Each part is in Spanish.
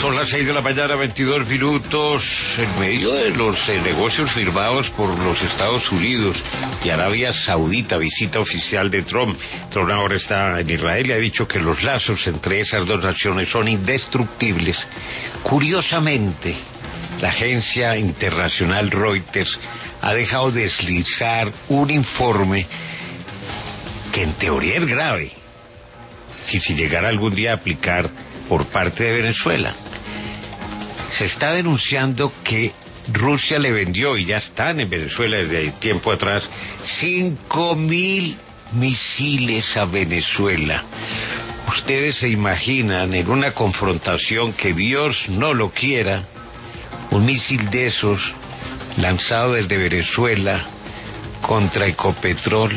Son las 6 de la mañana, 22 minutos, en medio de los negocios firmados por los Estados Unidos y Arabia Saudita, visita oficial de Trump. Trump ahora está en Israel y ha dicho que los lazos entre esas dos naciones son indestructibles. Curiosamente, la agencia internacional Reuters ha dejado deslizar un informe que en teoría es grave, y si llegara algún día a aplicar por parte de Venezuela. Se está denunciando que Rusia le vendió, y ya están en Venezuela desde tiempo atrás, 5.000 misiles a Venezuela. Ustedes se imaginan en una confrontación que Dios no lo quiera, un misil de esos lanzado desde Venezuela contra Ecopetrol,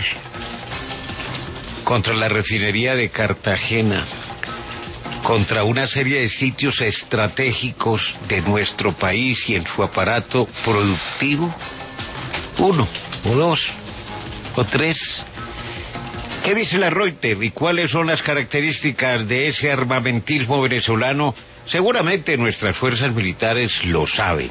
contra la refinería de Cartagena, contra una serie de sitios estratégicos de nuestro país y en su aparato productivo? Uno, o dos, o tres. ¿Qué dice la Reuters y cuáles son las características de ese armamentismo venezolano? Seguramente nuestras fuerzas militares lo saben,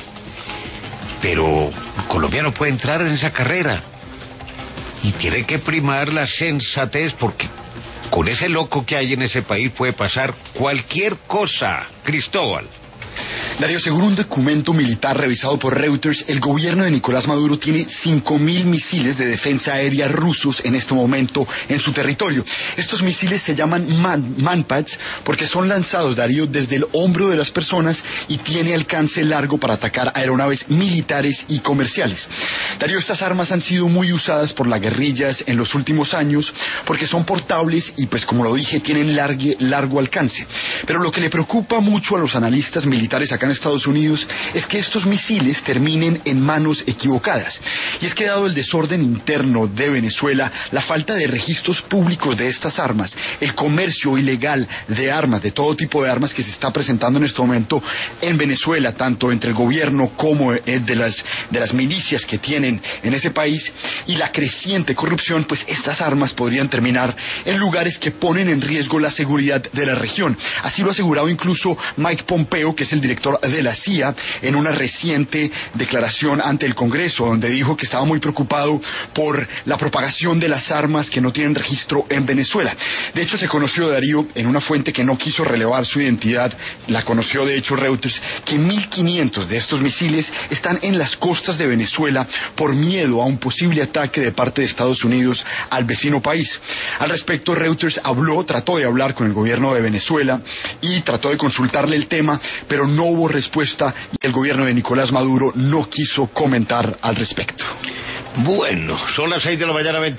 pero el colombiano puede entrar en esa carrera y tiene que primar la sensatez, porque con ese loco que hay en ese país puede pasar cualquier cosa. Cristóbal. Darío, según un documento militar revisado por Reuters, el gobierno de Nicolás Maduro tiene 5.000 misiles de defensa aérea rusos en este momento en su territorio. Estos misiles se llaman Manpads porque son lanzados, Darío, desde el hombro de las personas y tiene alcance largo para atacar aeronaves militares y comerciales. Darío, estas armas han sido muy usadas por las guerrillas en los últimos años porque son portables y, pues como lo dije, tienen largo alcance. Pero lo que le preocupa mucho a los analistas militares acá en Estados Unidos es que estos misiles terminen en manos equivocadas. Y es que, dado el desorden interno de Venezuela, la falta de registros públicos de estas armas, el comercio ilegal de armas, de todo tipo de armas que se está presentando en este momento en Venezuela, tanto entre el gobierno como de las milicias que tienen en ese país, y la creciente corrupción, pues estas armas podrían terminar en lugares que ponen en riesgo la seguridad de la región. Así lo ha asegurado incluso Mike Pompeo, que es el director de la CIA, en una reciente declaración ante el Congreso, donde dijo que estaba muy preocupado por la propagación de las armas que no tienen registro en Venezuela. De hecho, se conoció, Darío, en una fuente que no quiso relevar su identidad, la conoció de hecho Reuters, que 1.500 de estos misiles están en las costas de Venezuela por miedo a un posible ataque de parte de Estados Unidos al vecino país. Al respecto, Reuters trató de hablar con el gobierno de Venezuela y trató de consultarle el tema, pero no hubo respuesta y el gobierno de Nicolás Maduro no quiso comentar al respecto. Bueno, son las 6 de la mañana, 20